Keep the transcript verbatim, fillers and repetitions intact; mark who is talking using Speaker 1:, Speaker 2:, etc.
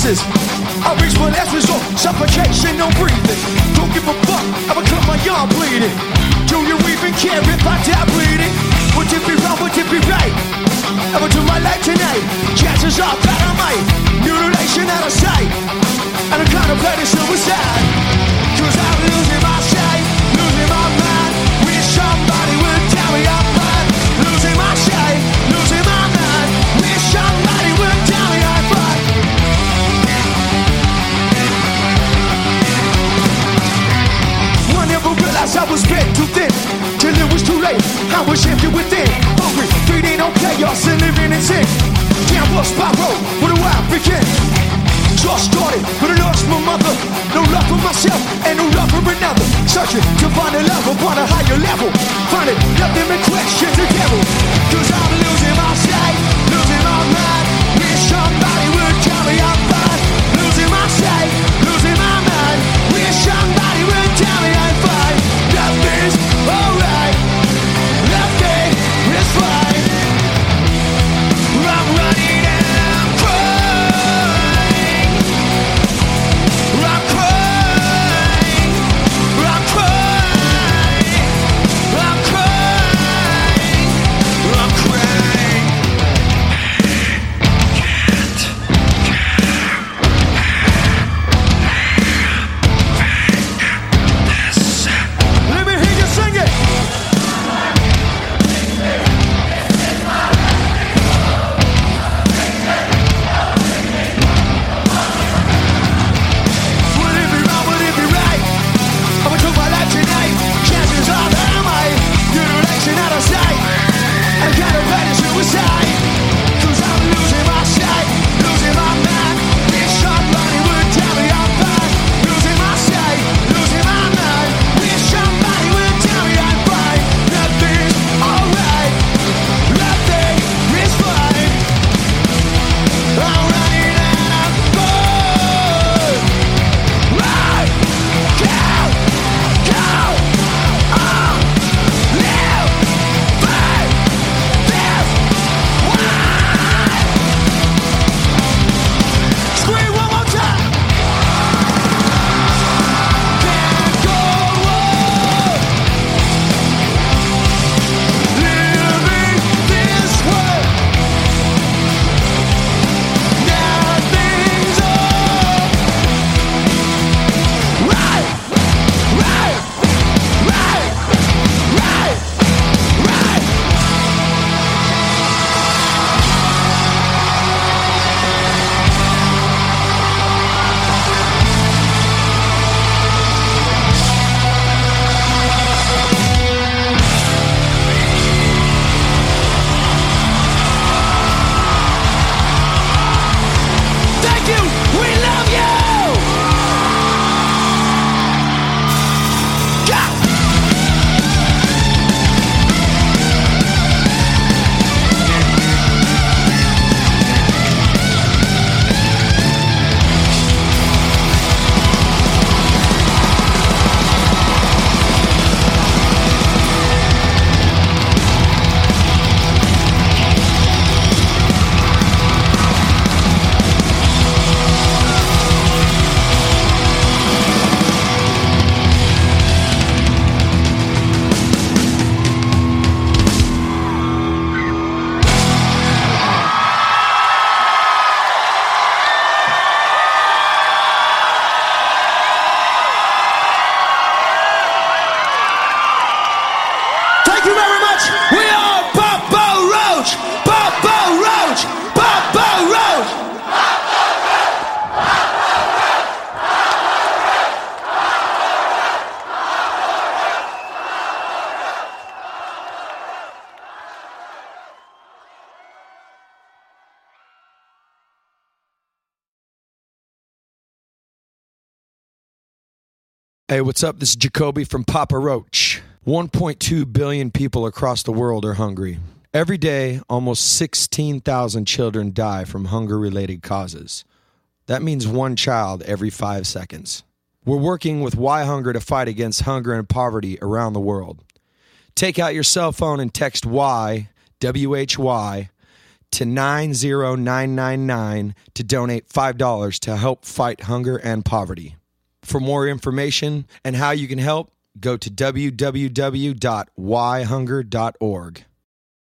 Speaker 1: senses. I reach my last resort, suffocation, no breathing. Don't give a fuck, I'ma cut my arm bleeding. Do you even care if I die bleeding? Would it be wrong, would it be right? I'ma do my life tonight. Chances are that I might. Mutilation out of sight. And I'm contemplating suicide. Cause I'm losing my sight, losing my mind. Wish somebody would tell me I'm fine. Losing my sight, losing my mind. Wish somebody would tell me I'm fine. I never realized I was bent too thin, till it was too late. I was empty within, hungry, feeding on chaos and living in sin. Downward spiral, where do I begin? Just started, but I lost my mother. No love for myself, and no love for another. Searching to find a love upon a higher level. Find it, nothing but question the devil. Cause I'm losing my sight, losing my mind. Wish somebody would tell me I'm fine. Losing my sight, losing my mind. Wish somebody would tell me I'm fine. Nothing's alright, nothing is fine. I'm running and I'm crying. I'm crying, I'm crying, I'm crying, I'm crying. Let me hear you sing it. Would it be wrong, would it be right? I'ma take my life tonight. Chances are that I might. Mutilation out of sight. And contemplating suicide. Cause I'm losing my sight, losing my mind. Wish somebody would tell me I'm fine. Losing my sight, losing my mind. Wish somebody would tell me I'm fine. Nothing's alright, nothing is fine. I'm running and I'm good. Right, go, go, on, live, fight, this, why? Scream one more time. Can't go on living this way. Nothing's all right, right, right, right, right. Thank you, we love you. Go. Thank you very much. We are Papa Roach, Papa Roach, Papa Roach.
Speaker 2: Hey, what's up? This is Jacoby from Papa Roach. one point two billion people across the world are hungry. Every day, almost sixteen thousand children die from hunger-related causes. That means one child every five seconds. We're working with Why Hunger to fight against hunger and poverty around the world. Take out your cell phone and text WHY, W H Y, to nine zero nine nine nine to donate five dollars to help fight hunger and poverty. For more information and how you can help, go to w w w dot why hunger dot org.